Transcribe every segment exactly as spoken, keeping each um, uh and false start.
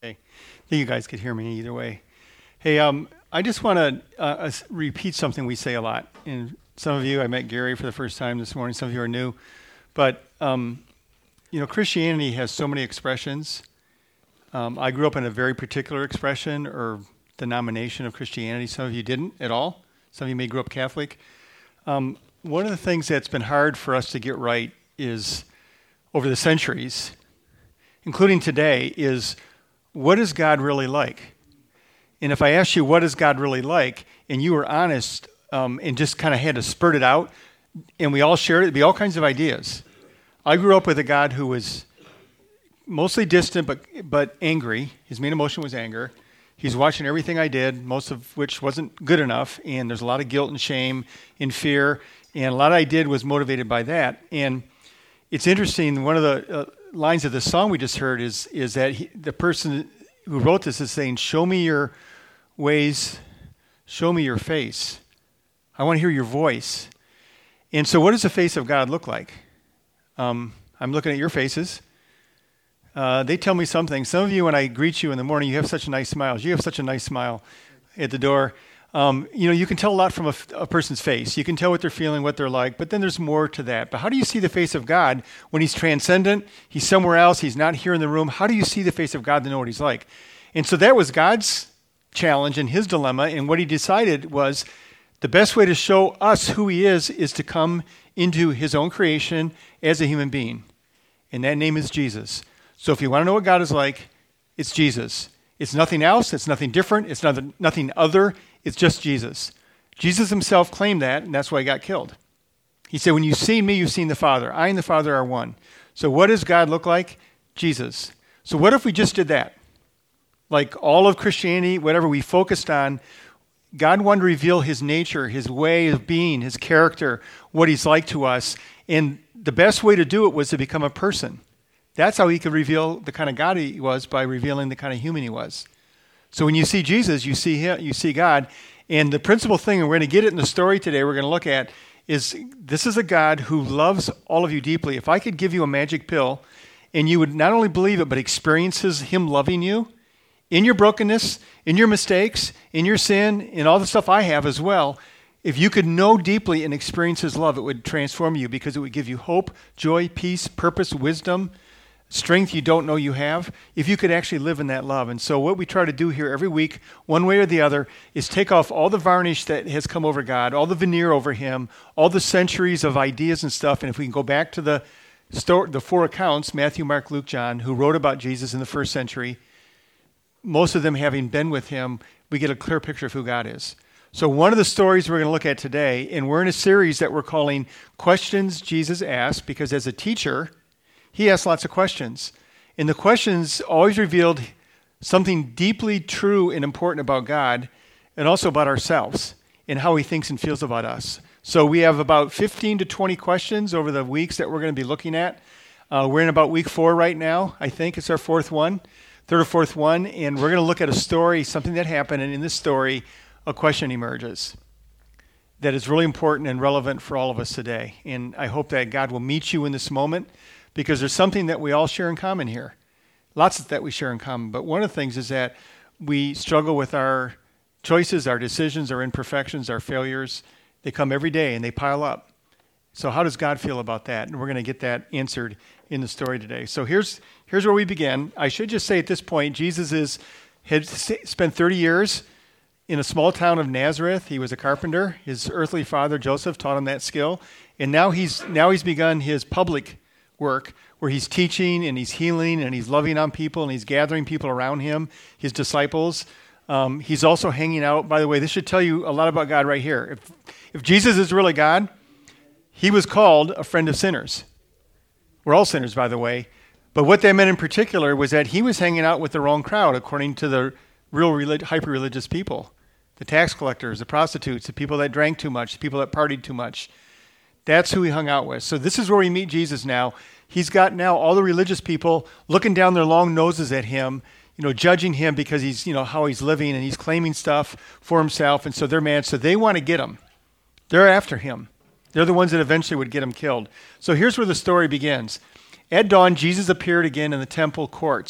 Okay. I think you guys could hear me either way. Hey, um, I just want to uh, us- repeat something we say a lot. And some of you, I met Gary for the first time this morning. Some of you are new. But, um, you know, Christianity has so many expressions. Um, I grew up in a very particular expression or denomination of Christianity. Some of you didn't at all. Some of you may grew up Catholic. Um, one of the things that's been hard for us to get right is, over the centuries, including today, is what is God really like? And if I asked you, what is God really like, and you were honest um, and just kind of had to spurt it out, and we all shared it, it'd be all kinds of ideas. I grew up with a God who was mostly distant but but angry. His main emotion was anger. He's watching everything I did, most of which wasn't good enough, and there's a lot of guilt and shame and fear, and a lot I did was motivated by that. And it's interesting, one of the uh, lines of the song we just heard is is that he, the person who wrote this is saying, show me your ways, show me your face. I want to hear your voice. And so what does the face of God look like? Um, I'm looking at your faces. Uh, they tell me something. Some of you, when I greet you in the morning, you have such nice smiles. You have such a nice smile at the door. Um, you know, you can tell a lot from a, a person's face. You can tell what they're feeling, what they're like, but then there's more to that. But how do you see the face of God when he's transcendent? He's somewhere else. He's not here in the room. How do you see the face of God to know what he's like? And so that was God's challenge and his dilemma. And what he decided was the best way to show us who he is is to come into his own creation as a human being. And that name is Jesus. So if you want to know what God is like, it's Jesus. It's nothing else. It's nothing different. It's nothing, nothing other. It's just Jesus. Jesus himself claimed that, and that's why he got killed. He said, when you've seen me, you've seen the Father. I and the Father are one. So what does God look like? Jesus. So what if we just did that? Like all of Christianity, whatever we focused on, God wanted to reveal his nature, his way of being, his character, what he's like to us. And the best way to do it was to become a person. That's how he could reveal the kind of God he was, by revealing the kind of human he was. So when you see Jesus, you see him, you see God. And the principal thing, and we're going to get it in the story today, we're going to look at, is this is a God who loves all of you deeply. If I could give you a magic pill, and you would not only believe it, but experience his, him loving you, in your brokenness, in your mistakes, in your sin, in all the stuff I have as well, if you could know deeply and experience his love, it would transform you because it would give you hope, joy, peace, purpose, wisdom, strength you don't know you have, if you could actually live in that love. And so what we try to do here every week, one way or the other, is take off all the varnish that has come over God, all the veneer over him, all the centuries of ideas and stuff. And if we can go back to the story, the four accounts, Matthew, Mark, Luke, John, who wrote about Jesus in the first century, most of them having been with him, we get a clear picture of who God is. So one of the stories we're going to look at today, and we're in a series that we're calling Questions Jesus Asked, because as a teacher, he asked lots of questions. And the questions always revealed something deeply true and important about God, and also about ourselves and how he thinks and feels about us. So we have about fifteen to twenty questions over the weeks that we're going to be looking at. Uh, we're in about week four right now. I think it's our fourth one, third or fourth one. And we're going to look at a story, something that happened. And in this story, a question emerges that is really important and relevant for all of us today. And I hope that God will meet you in this moment, because there's something that we all share in common here. Lots that we share in common. But one of the things is that we struggle with our choices, our decisions, our imperfections, our failures. They come every day and they pile up. So how does God feel about that? And we're going to get that answered in the story today. So here's here's where we begin. I should just say at this point, Jesus is had spent thirty years in a small town of Nazareth. He was a carpenter. His earthly father, Joseph, taught him that skill. And now he's now he's begun his public work, where he's teaching and he's healing and he's loving on people and he's gathering people around him, his disciples. Um, he's also hanging out. By the way, this should tell you a lot about God right here. If, if Jesus is really God, he was called a friend of sinners. We're all sinners, by the way. But what that meant in particular was that he was hanging out with the wrong crowd, according to the real relig- hyper-religious people, the tax collectors, the prostitutes, the people that drank too much, the people that partied too much. That's who he hung out with. So this is where we meet Jesus now. He's got now all the religious people looking down their long noses at him, you know, judging him because he's, you know, how he's living, and he's claiming stuff for himself. And so they're mad. So they want to get him. They're after him. They're the ones that eventually would get him killed. So here's where the story begins. At dawn, Jesus appeared again in the temple courts.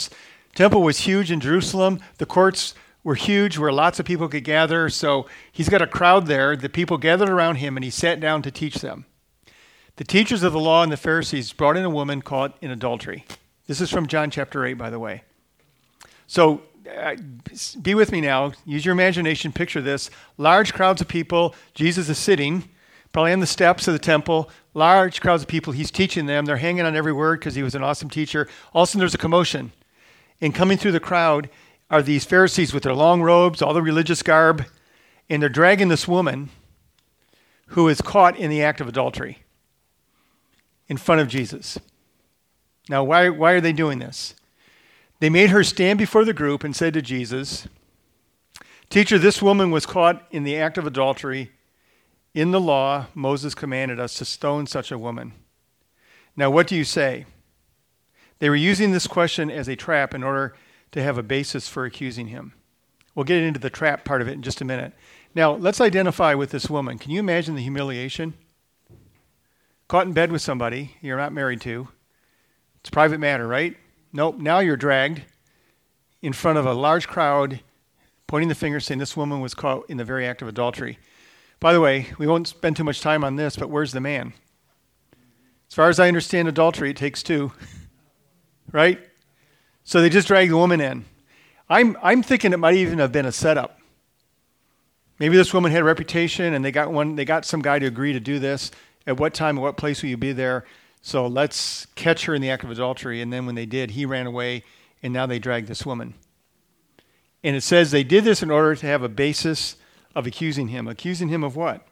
Temple was huge in Jerusalem. The courts were huge where lots of people could gather. So he's got a crowd there. The people gathered around him, and he sat down to teach them. The teachers of the law and the Pharisees brought in a woman caught in adultery. This is from John chapter eight, by the way. So uh, be with me now. Use your imagination. Picture this. Large crowds of people. Jesus is sitting, probably on the steps of the temple. Large crowds of people. He's teaching them. They're hanging on every word because he was an awesome teacher. All of a sudden, there's a commotion. And coming through the crowd are these Pharisees with their long robes, all the religious garb, and they're dragging this woman who is caught in the act of adultery in front of Jesus. Now, why, why are they doing this? They made her stand before the group and said to Jesus, "Teacher, this woman was caught in the act of adultery. In the law, Moses commanded us to stone such a woman. Now, what do you say?" They were using this question as a trap in order to have a basis for accusing him. We'll get into the trap part of it in just a minute. Now, let's identify with this woman. Can you imagine the humiliation? Caught in bed with somebody you're not married to. It's a private matter, right? Nope. Now you're dragged in front of a large crowd, pointing the finger, saying this woman was caught in the very act of adultery. By the way, we won't spend too much time on this, but where's the man? As far as I understand adultery, it takes two, right? So they just drag the woman in. I'm I'm thinking it might even have been a setup. Maybe this woman had a reputation, and they got one. They got some guy to agree to do this. At what time, at what place will you be there? So let's catch her in the act of adultery. And then when they did, he ran away, and now they dragged this woman. And it says they did this in order to have a basis of accusing him. Accusing him of what?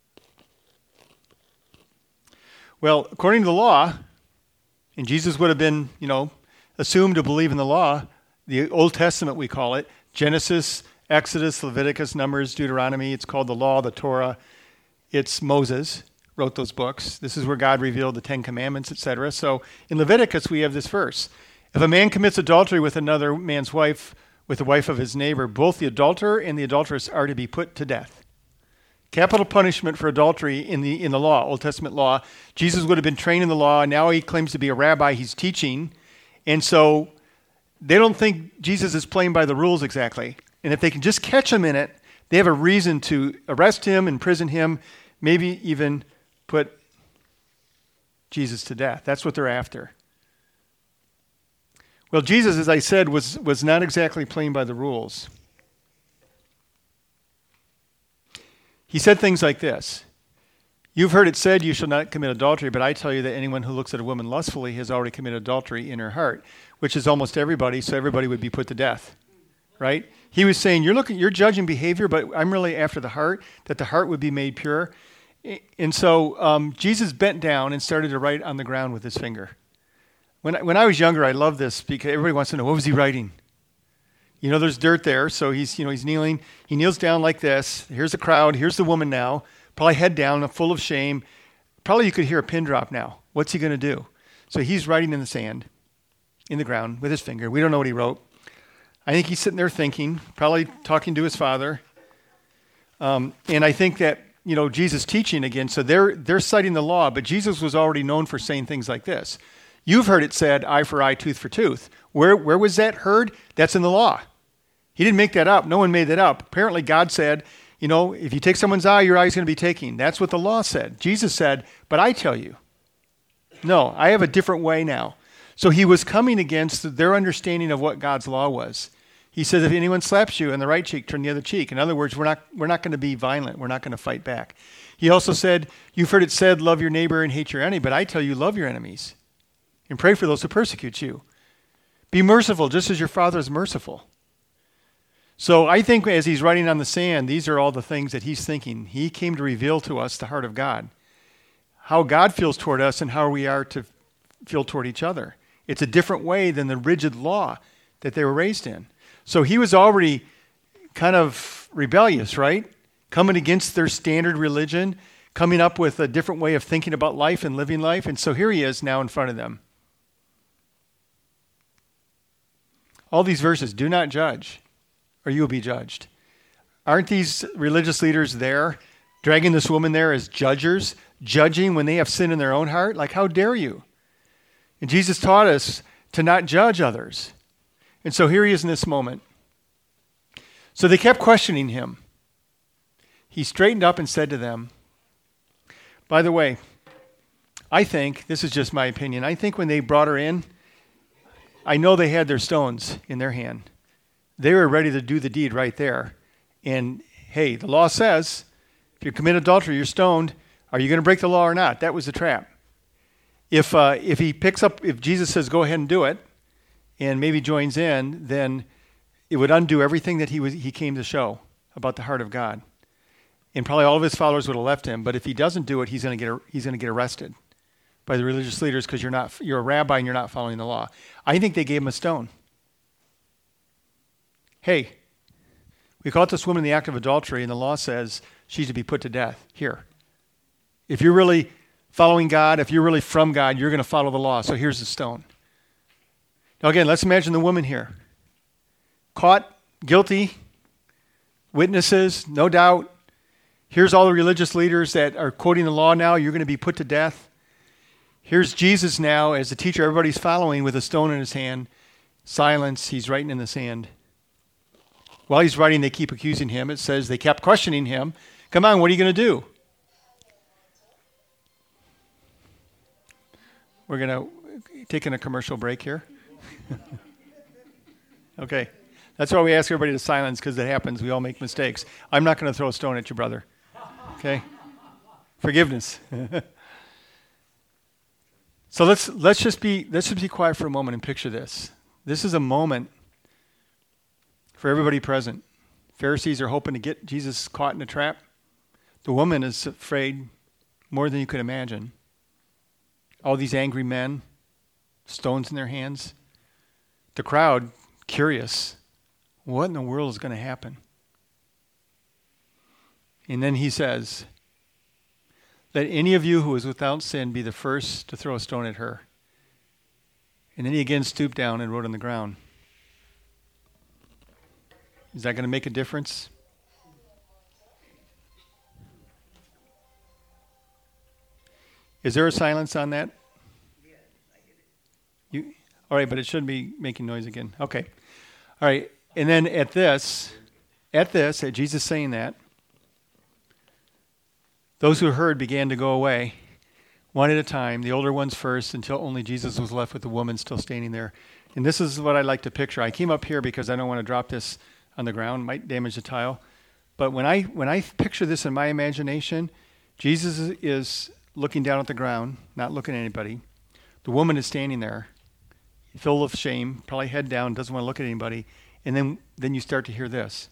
Well, according to the law, and Jesus would have been, you know, assumed to believe in the law, the Old Testament we call it, Genesis, Exodus, Leviticus, Numbers, Deuteronomy. It's called the law, the Torah. It's Moses wrote those books. This is where God revealed the Ten Commandments, et cetera. So in Leviticus, we have this verse. If a man commits adultery with another man's wife, with the wife of his neighbor, both the adulterer and the adulteress are to be put to death. Capital punishment for adultery in the in the law, Old Testament law. Jesus would have been trained in the law. Now he claims to be a rabbi. He's teaching. And so they don't think Jesus is playing by the rules exactly. And if they can just catch him in it, they have a reason to arrest him, imprison him, maybe even put Jesus to death. That's what they're after. Well, Jesus, as I said, was, was not exactly playing by the rules. He said things like this. You've heard it said you shall not commit adultery, but I tell you that anyone who looks at a woman lustfully has already committed adultery in her heart, which is almost everybody, so everybody would be put to death, right? He was saying, you're looking, you're judging behavior, but I'm really after the heart, that the heart would be made pure. And so um, Jesus bent down and started to write on the ground with his finger. When I, when I was younger, I loved this because everybody wants to know, what was he writing? You know, there's dirt there, so he's, you know, he's kneeling. He kneels down like this. Here's the crowd. Here's the woman now. Probably head down, full of shame. Probably you could hear a pin drop now. What's he going to do? So he's writing in the sand, in the ground, with his finger. We don't know what he wrote. I think he's sitting there thinking, probably talking to his father. Um, and I think that, you know, Jesus teaching again, so they're they're citing the law, but Jesus was already known for saying things like this. You've heard it said, eye for eye, tooth for tooth. Where where was that heard? That's in the law. He didn't make that up. No one made that up. Apparently God said, you know, if you take someone's eye, your eye's going to be taken. That's what the law said. Jesus said, but I tell you, no, I have a different way now. So he was coming against their understanding of what God's law was. He says, if anyone slaps you in the right cheek, turn the other cheek. In other words, we're not we're not going to be violent. We're not going to fight back. He also said, you've heard it said, love your neighbor and hate your enemy, but I tell you, love your enemies and pray for those who persecute you. Be merciful just as your Father is merciful. So I think as he's writing on the sand, these are all the things that he's thinking. He came to reveal to us the heart of God, how God feels toward us and how we are to feel toward each other. It's a different way than the rigid law that they were raised in. So he was already kind of rebellious, right? Coming against their standard religion, coming up with a different way of thinking about life and living life. And so here he is now in front of them. All these verses, do not judge, or you will be judged. Aren't these religious leaders there, dragging this woman there as judges, judging when they have sin in their own heart? Like, how dare you? And Jesus taught us to not judge others. And so here he is in this moment. So they kept questioning him. He straightened up and said to them, by the way, I think, this is just my opinion, I think when they brought her in, I know they had their stones in their hand. They were ready to do the deed right there. And hey, the law says, if you commit adultery, you're stoned. Are you going to break the law or not? That was the trap. If uh, if he picks up, if Jesus says, go ahead and do it, and maybe joins in, then it would undo everything that he was he came to show about the heart of God. And probably all of his followers would have left him. But if he doesn't do it, he's going to get he's going to get arrested by the religious leaders because you're not you're a rabbi and you're not following the law. I think they gave him a stone. Hey, we caught this woman in the act of adultery, and the law says she's to be put to death. Here, if you're really following God, if you're really from God, you're going to follow the law. So here's the stone. Now again, let's imagine the woman here, caught, guilty, witnesses, no doubt. Here's all the religious leaders that are quoting the law now. You're going to be put to death. Here's Jesus now as the teacher everybody's following with a stone in his hand. Silence. He's writing in the sand. While he's writing, they keep accusing him. It says they kept questioning him. Come on, what are you going to do? We're going to take in a commercial break here. Okay. That's why we ask everybody to silence, because it happens. We all make mistakes. I'm not going to throw a stone at your brother. Okay? Forgiveness. So let's let's just be let's just be quiet for a moment and picture this. This is a moment for everybody present. Pharisees are hoping to get Jesus caught in a trap. The woman is afraid more than you could imagine. All these angry men, stones in their hands. The crowd, curious. What in the world is going to happen? And then he says, let any of you who is without sin be the first to throw a stone at her. And then he again stooped down and wrote on the ground. Is that going to make a difference? Is there a silence on that? You, all right, but it shouldn't be making noise again. Okay. All right. And then at this, at this, at Jesus saying that, those who heard began to go away, one at a time, the older ones first, until only Jesus was left with the woman still standing there. And this is what I like to picture. I came up here because I don't want to drop this on the ground, might damage the tile. But when I when I picture this in my imagination, Jesus is looking down at the ground, not looking at anybody. The woman is standing there, full of shame, probably head down, doesn't want to look at anybody. And then, then you start to hear this.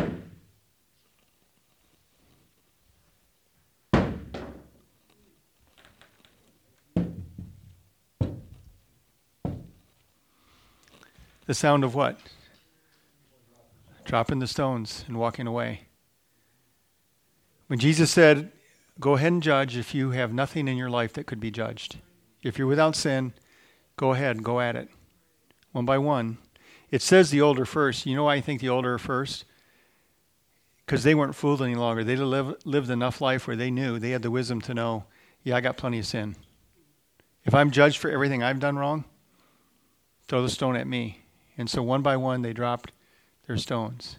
The sound of what? Dropping the stones and walking away. When Jesus said, go ahead and judge if you have nothing in your life that could be judged. If you're without sin, go ahead, go at it. One by one. It says the older first. You know why I think the older are first? Because they weren't fooled any longer. They lived, lived enough life where they knew, they had the wisdom to know, yeah, I got plenty of sin. If I'm judged for everything I've done wrong, throw the stone at me. And so one by one, they dropped their stones.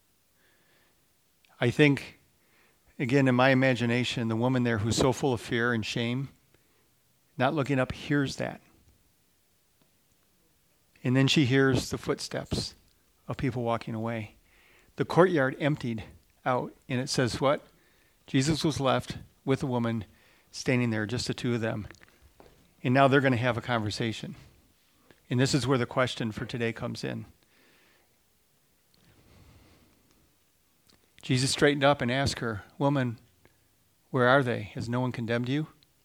I think, again, in my imagination, the woman there who's so full of fear and shame, not looking up, hears that. And then she hears the footsteps of people walking away. The courtyard emptied out, and it says what? Jesus was left with a woman standing there, just the two of them. And now they're going to have a conversation. And this is where the question for today comes in. Jesus straightened up and asked her, woman, where are they? Has no one condemned you?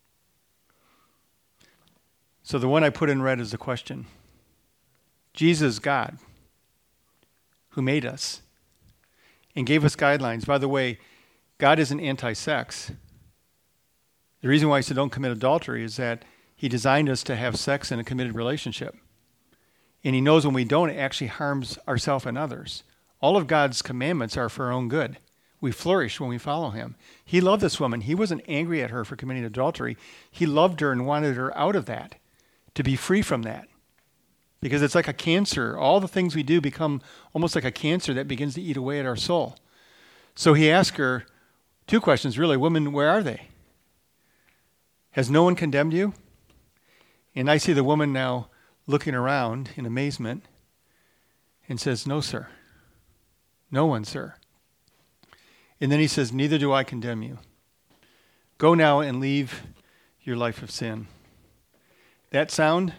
So the one I put in red is the question. Jesus, God, who made us and gave us guidelines. By the way, God isn't anti-sex. The reason why he said don't commit adultery is that he designed us to have sex in a committed relationship. And he knows when we don't, it actually harms ourselves and others. All of God's commandments are for our own good. We flourish when we follow him. He loved this woman. He wasn't angry at her for committing adultery. He loved her and wanted her out of that, to be free from that. because it's like a cancer. All the things we do become almost like a cancer that begins to eat away at our soul. So he asked her two questions, really. Woman, where are they? Has no one condemned you? And I see the woman now looking around in amazement and says, no, sir. No one, sir. And then he says, neither do I condemn you. Go now and leave your life of sin. That sound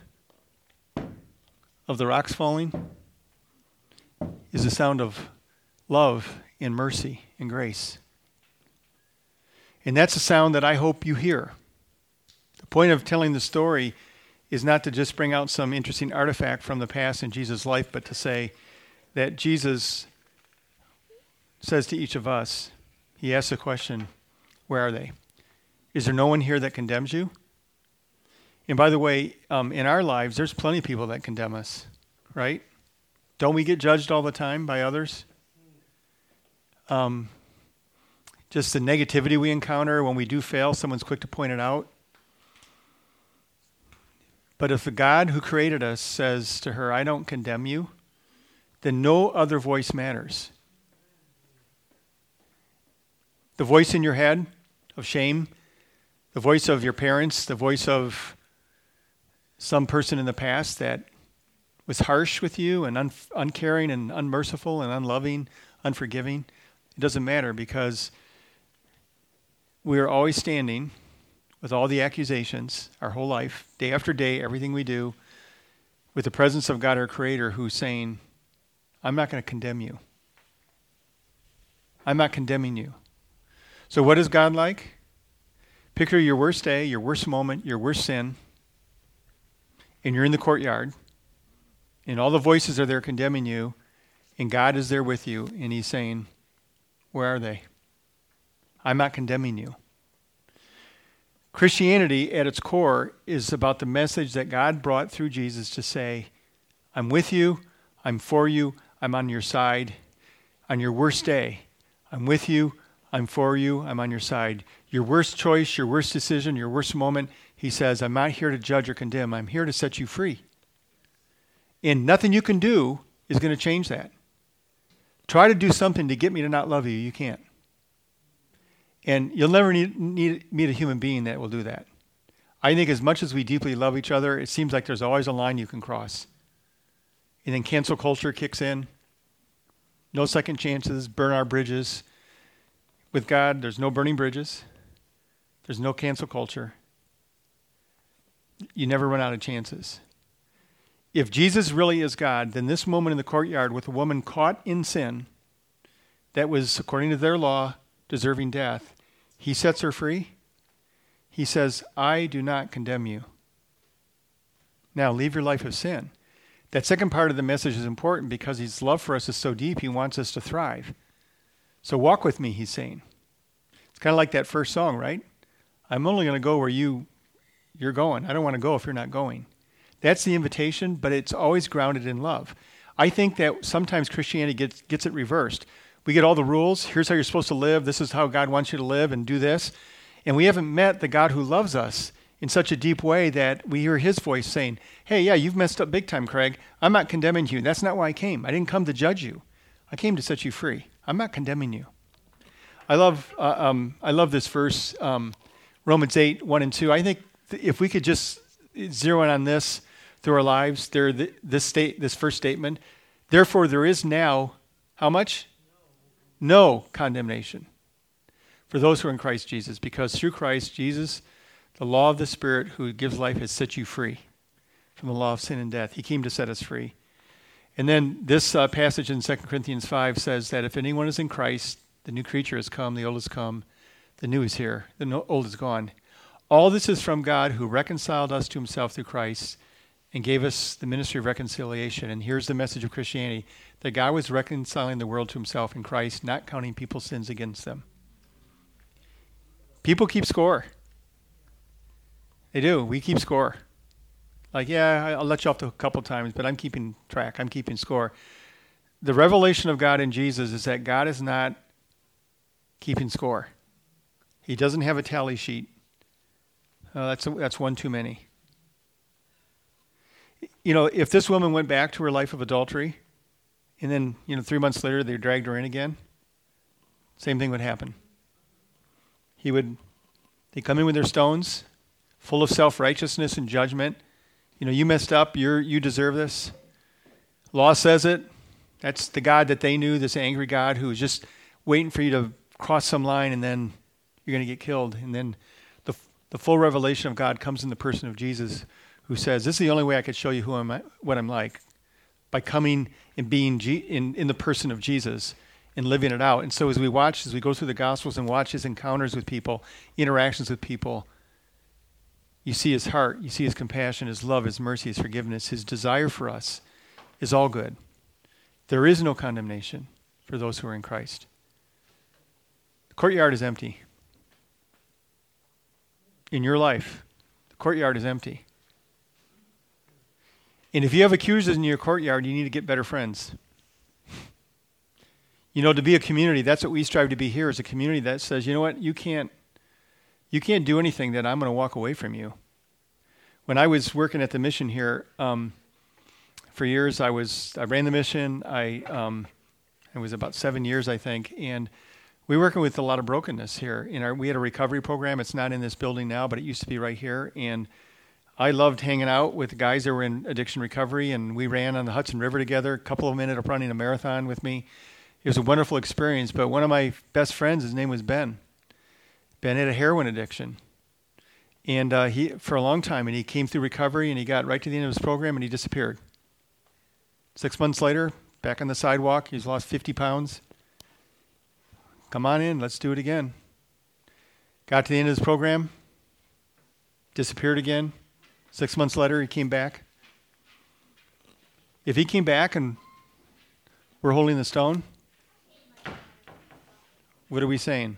of the rocks falling is the sound of love and mercy and grace. And that's a sound that I hope you hear. The point of telling the story is not to just bring out some interesting artifact from the past in Jesus' life, but to say that Jesus says to each of us, he asks the question, where are they? Is there no one here that condemns you? And by the way, um, in our lives, there's plenty of people that condemn us, right? Don't we get judged all the time by others? Um, just the negativity we encounter when we do fail, someone's quick to point it out. But if the God who created us says to her, I don't condemn you, then no other voice matters. The voice in your head of shame, the voice of your parents, the voice of some person in the past that was harsh with you and un- uncaring and unmerciful and unloving, unforgiving, it doesn't matter because we are always standing with all the accusations, our whole life, day after day, everything we do, with the presence of God, our Creator, who's saying, I'm not going to condemn you. I'm not condemning you. So what is God like? Picture your worst day, your worst moment, your worst sin, and you're in the courtyard, and all the voices are there condemning you, and God is there with you, and he's saying, where are they? I'm not condemning you. Christianity, at its core, is about the message that God brought through Jesus to say, I'm with you, I'm for you, I'm on your side. On your worst day, I'm with you, I'm for you, I'm on your side. Your worst choice, your worst decision, your worst moment, he says, I'm not here to judge or condemn. I'm here to set you free. And nothing you can do is going to change that. Try to do something to get me to not love you. You can't. And you'll never need, need meet a human being that will do that. I think as much as we deeply love each other, it seems like there's always a line you can cross. And then cancel culture kicks in. No second chances, burn our bridges. With God, there's no burning bridges. There's no cancel culture. You never run out of chances. If Jesus really is God, then this moment in the courtyard with a woman caught in sin that was, according to their law, deserving death, he sets her free. He says, I do not condemn you. Now leave your life of sin. That second part of the message is important because his love for us is so deep, he wants us to thrive. So walk with me, he's saying. It's kind of like that first song, right? I'm only going to go where you, you're going. I don't want to go if you're not going. That's the invitation, but it's always grounded in love. I think that sometimes Christianity gets, gets it reversed. We get all the rules. Here's how you're supposed to live. This is how God wants you to live and do this. And we haven't met the God who loves us in such a deep way that we hear his voice saying, hey, yeah, you've messed up big time, Craig. I'm not condemning you. That's not why I came. I didn't come to judge you. I came to set you free. I'm not condemning you. I love uh, um, I love this verse, um, Romans eight, one and two. I think th- if we could just zero in on this through our lives, there, th- this state, this first statement, therefore there is now, how much? No. no condemnation for those who are in Christ Jesus, because through Christ Jesus, the law of the Spirit who gives life has set you free from the law of sin and death. He came to set us free. And then this uh, passage in Second Corinthians five says that if anyone is in Christ, the new creature has come, the old has come, the new is here, the no- old is gone. All this is from God who reconciled us to himself through Christ and gave us the ministry of reconciliation. And here's the message of Christianity, that God was reconciling the world to himself in Christ, not counting people's sins against them. People keep score. They do. We keep score. Like, yeah, I'll let you off a couple times, but I'm keeping track. I'm keeping score. The revelation of God in Jesus is that God is not keeping score. He doesn't have a tally sheet. Uh, that's a, that's one too many. you know, if this woman went back to her life of adultery, and then, you know, three months later they dragged her in again, same thing would happen. He would, they come in with their stones, full of self-righteousness and judgment. You know, you messed up, you're, you deserve this. Law says it. That's the God that they knew, this angry God who was just waiting for you to cross some line and then you're going to get killed. And then the the full revelation of God comes in the person of Jesus, who says, this is the only way I could show you who I'm, what I'm like, by coming and being G- in, in the person of Jesus and living it out. And so as we watch, as we go through the Gospels and watch his encounters with people, interactions with people, you see his heart, you see his compassion, his love, his mercy, his forgiveness, his desire for us is all good. There is no condemnation for those who are in Christ. The courtyard is empty. In your life, the courtyard is empty. And if you have accusers in your courtyard, you need to get better friends. You know, to be a community, that's what we strive to be here, is a community that says, you know what, you can't, you can't do anything that I'm going to walk away from you. When I was working at the mission here, um, for years I was, I ran the mission. I, um, it was about seven years, I think, and we were working with a lot of brokenness here. In our, we had a recovery program. It's not in this building now, but it used to be right here. And I loved hanging out with guys that were in addiction recovery, and we ran on the Hudson River together. A couple of them ended up running a marathon with me. It was a wonderful experience. But one of my best friends, his name was Ben. Ben had a heroin addiction, and uh, he for a long time. And he came through recovery, and he got right to the end of his program, and he disappeared. Six months later, back on the sidewalk, he's lost fifty pounds. Come on in, let's do it again. Got to the end of his program, disappeared again. Six months later, he came back. If he came back and we're holding the stone, what are we saying?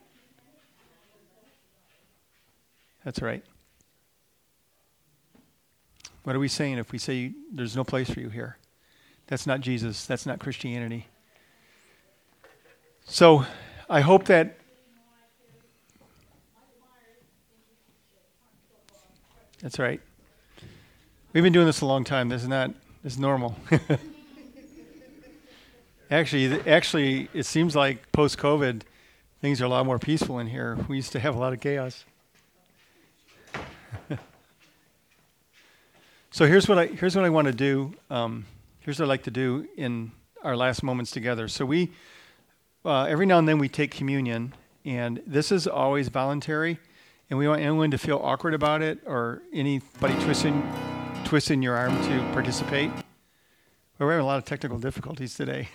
That's right. What are we saying if we say there's no place for you here? That's not Jesus. That's not Christianity. So I hope that that's right. We've been doing this a long time. This is not this is normal. actually, actually, it seems like post-COVID, things are a lot more peaceful in here. We used to have a lot of chaos. So here's what I here's what I want to do. Um, here's what I'd like to do in our last moments together. So we. Uh, every now and then we take communion, and this is always voluntary, and we want anyone to feel awkward about it or anybody twisting twisting your arm to participate. We're having a lot of technical difficulties today.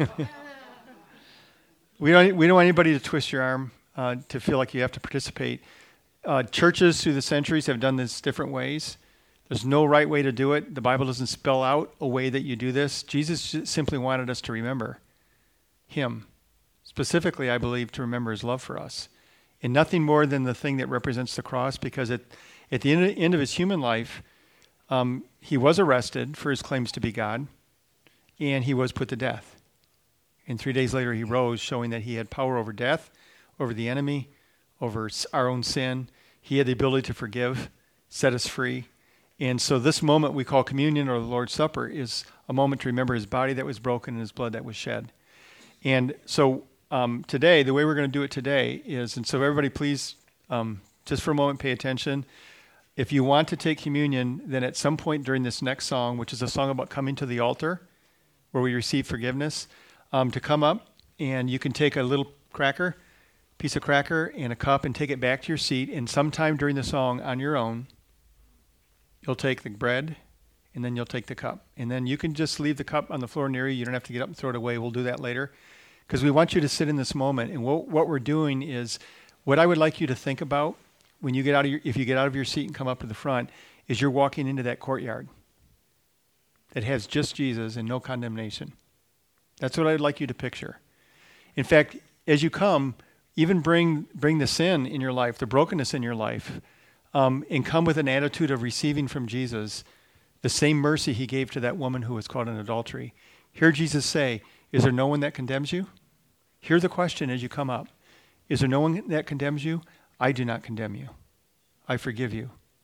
we don't we don't want anybody to twist your arm uh, to feel like you have to participate. Uh, churches through the centuries have done this different ways. There's no right way to do it. The Bible doesn't spell out a way that you do this. Jesus simply wanted us to remember him. Specifically, I believe, to remember his love for us. And nothing more than the thing that represents the cross, because at, at the end, end of his human life, um, he was arrested for his claims to be God, and he was put to death. And three days later, he rose, showing that he had power over death, over the enemy, over our own sin. He had the ability to forgive, set us free. And so this moment we call communion or the Lord's Supper is a moment to remember his body that was broken and his blood that was shed. And so Um, today, the way we're going to do it today is, and so everybody please, um, just for a moment, pay attention. If you want to take communion, then at some point during this next song, which is a song about coming to the altar, where we receive forgiveness, um, to come up, and you can take a little cracker, piece of cracker, and a cup, and take it back to your seat, and sometime during the song, on your own, you'll take the bread, and then you'll take the cup. And then you can just leave the cup on the floor near you. You don't have to get up and throw it away. We'll do that later. Because we want you to sit in this moment, and what, what we're doing is, what I would like you to think about when you get out of your, if you get out of your seat and come up to the front, is you're walking into that courtyard that has just Jesus and no condemnation. That's what I'd like you to picture. In fact, as you come, even bring bring the sin in your life, the brokenness in your life, um, and come with an attitude of receiving from Jesus the same mercy he gave to that woman who was caught in adultery. Hear Jesus say, "Is there no one that condemns you?" Hear the question as you come up. Is there no one that condemns you? I do not condemn you. I forgive you.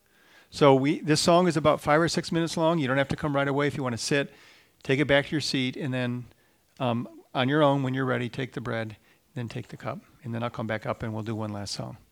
So we this song is about five or six minutes long. You don't have to come right away if you want to sit. Take it back to your seat, and then um, on your own, when you're ready, take the bread, then take the cup. And then I'll come back up and we'll do one last song.